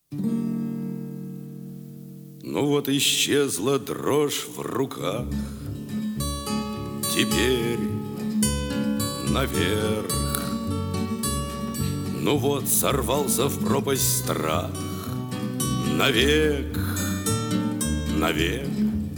Ну вот исчезла дрожь в руках, теперь наверх. Ну вот сорвался в пропасть страх, навек, навек.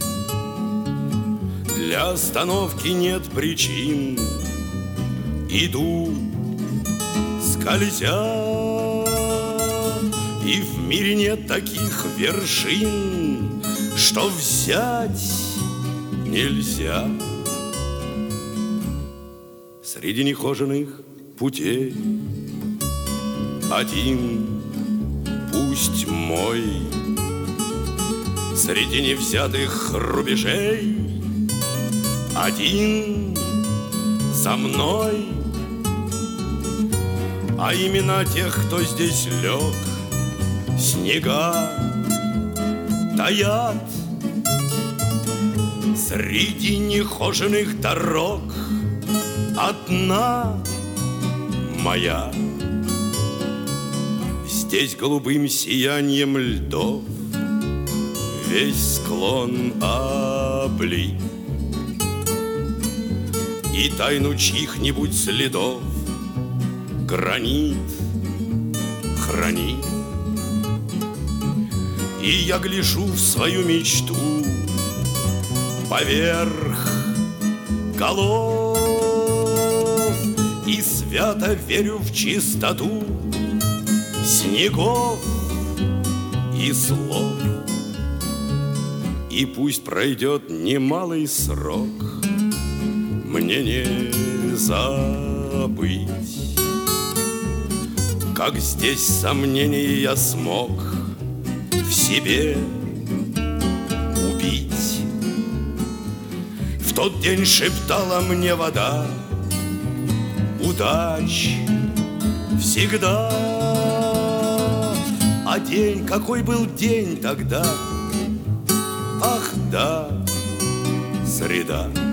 Для остановки нет причин, иду, скользя. И в мире нет таких вершин, что взять нельзя. Среди нехоженных путей один, пусть мой. Среди невзятых рубежей один за мной. А имена тех, кто здесь лег, снега таят. Среди нехоженных дорог одна моя. Здесь голубым сиянием льдов весь склон облит, и тайну чьих-нибудь следов гранит хранит. И я гляжу в свою мечту поверх голов и свято верю в чистоту снегов и слов. И пусть пройдет немалый срок, мне не забыть, как здесь сомнения я смог в себе убить. В тот день шептала мне вода: удач всегда. А день, какой был день тогда? Ах да, среда.